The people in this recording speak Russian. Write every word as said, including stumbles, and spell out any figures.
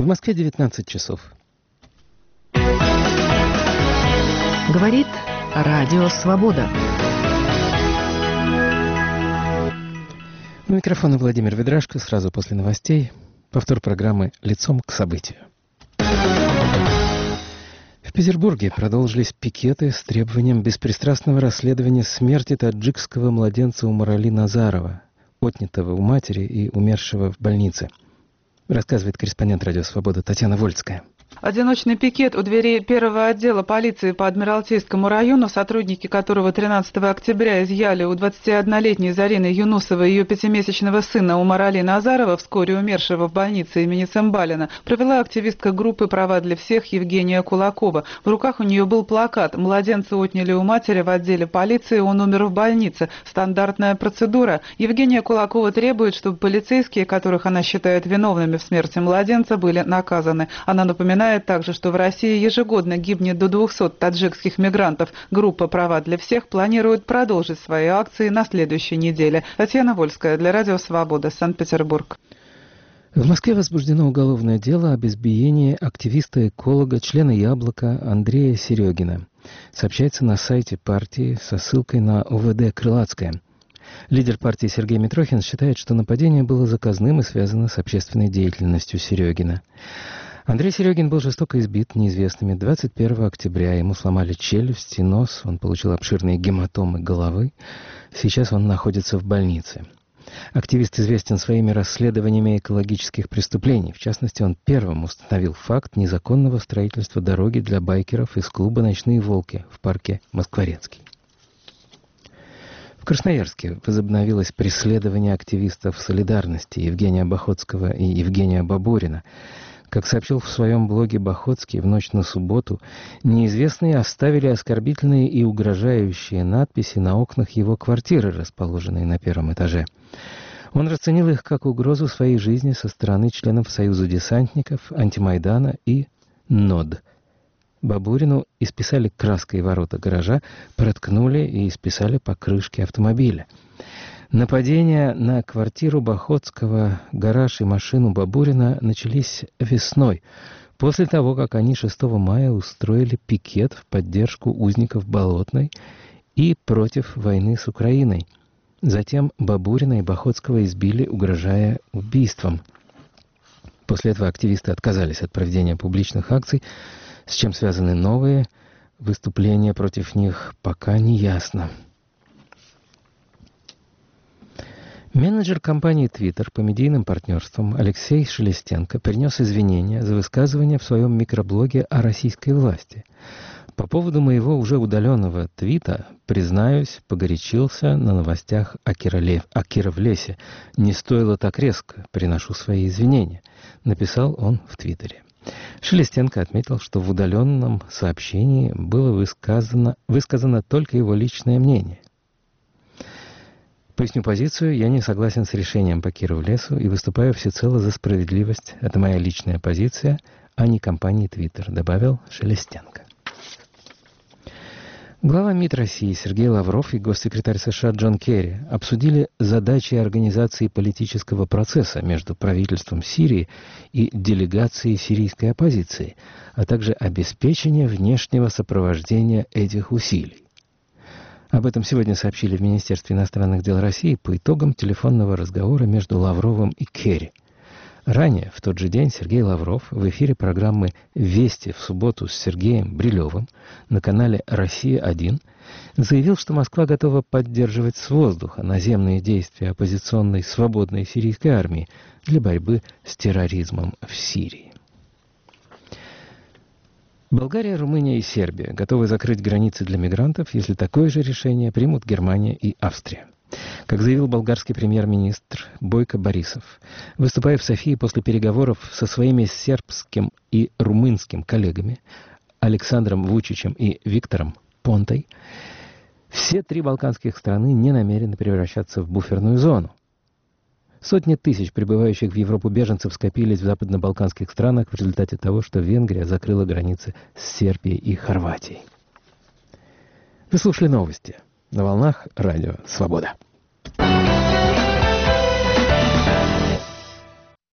В Москве девятнадцать часов. Говорит Радио Свобода. У микрофона Владимир Ведрашко. Сразу после новостей повтор программы «Лицом к событию». В Петербурге продолжились пикеты с требованием беспристрастного расследования смерти таджикского младенца Умарали Назарова, отнятого у матери и умершего в больнице. Рассказывает корреспондент «Радио Свобода» Татьяна Вольская. Одиночный пикет у дверей первого отдела полиции по Адмиралтейскому району, сотрудники которого тринадцатого октября изъяли у двадцатиоднолетней Зарины Юнусовой ее пятимесячного сына Умарали Назарова, вскоре умершего в больнице имени Цымбалина, провела активистка группы «Права для всех» Евгения Кулакова. В руках у нее был плакат: «Младенца отняли у матери в отделе полиции, он умер в больнице. Стандартная процедура». Евгения Кулакова требует, чтобы полицейские, которых она считает виновными в смерти младенца, были наказаны. Она напоминает также, что в России ежегодно гибнет до двухсот таджикских мигрантов. Группа «Права для всех» планирует продолжить свои акции на следующей неделе. Татьяна Вольская для Радио Свобода, Санкт-Петербург. В Москве возбуждено уголовное дело об избиении активиста-эколога, члена «Яблока» Андрея Серегина. Сообщается на сайте партии со ссылкой на ОВД Крылатская. Лидер партии Сергей Митрохин считает, что нападение было заказным и связано с общественной деятельностью Серегина. Андрей Серегин был жестоко избит неизвестными. двадцать первого октября ему сломали челюсть и нос, он получил обширные гематомы головы. Сейчас он находится в больнице. Активист известен своими расследованиями экологических преступлений. В частности, он первым установил факт незаконного строительства дороги для байкеров из клуба «Ночные волки» в парке Москворецкий. В Красноярске возобновилось преследование активистов «Солидарности» Евгения Бахотского и Евгения Бабурина. Как сообщил в своем блоге Бахотский, в ночь на субботу неизвестные оставили оскорбительные и угрожающие надписи на окнах его квартиры, расположенной на первом этаже. Он расценил их как угрозу своей жизни со стороны членов Союза десантников, Антимайдана и НОД. Бабурину исписали краской ворота гаража, проткнули и исписали покрышки автомобиля. Нападения на квартиру Бахотского, гараж и машину Бабурина начались весной, после того, как они шестого мая устроили пикет в поддержку узников Болотной и против войны с Украиной. Затем Бабурина и Бахотского избили, угрожая убийством. После этого активисты отказались от проведения публичных акций, с чем связаны новые выступления против них, пока не ясно. Менеджер компании Twitter по медийным партнерствам Алексей Шелестенко принес извинения за высказывание в своем микроблоге о российской власти. По поводу моего уже удаленного твита, признаюсь, погорячился на новостях о, Кироле... о Кировлесе. Не стоило так резко, приношу свои извинения, написал он в Твиттере. Шелестенко отметил, что в удаленном сообщении было высказано, высказано только его личное мнение. Поясню позицию, я не согласен с решением по Кировлесу и выступаю всецело за справедливость. Это моя личная позиция, а не компании Twitter, добавил Шелестенко. Глава МИД России Сергей Лавров и госсекретарь США Джон Керри обсудили задачи организации политического процесса между правительством Сирии и делегацией сирийской оппозиции, а также обеспечение внешнего сопровождения этих усилий. Об этом сегодня сообщили в Министерстве иностранных дел России по итогам телефонного разговора между Лавровым и Керри. Ранее, в тот же день, Сергей Лавров в эфире программы «Вести» в субботу с Сергеем Брилевым на канале «Россия-один» заявил, что Москва готова поддерживать с воздуха наземные действия оппозиционной свободной сирийской армии для борьбы с терроризмом в Сирии. Болгария, Румыния и Сербия готовы закрыть границы для мигрантов, если такое же решение примут Германия и Австрия. Как заявил болгарский премьер-министр Бойко Борисов, выступая в Софии после переговоров со своими сербским и румынским коллегами Александром Вучичем и Виктором Понтой, все три балканских страны не намерены превращаться в буферную зону. Сотни тысяч прибывающих в Европу беженцев скопились в западно-балканских странах в результате того, что Венгрия закрыла границы с Сербией и Хорватией. Вы слушали новости на волнах Радио Свобода.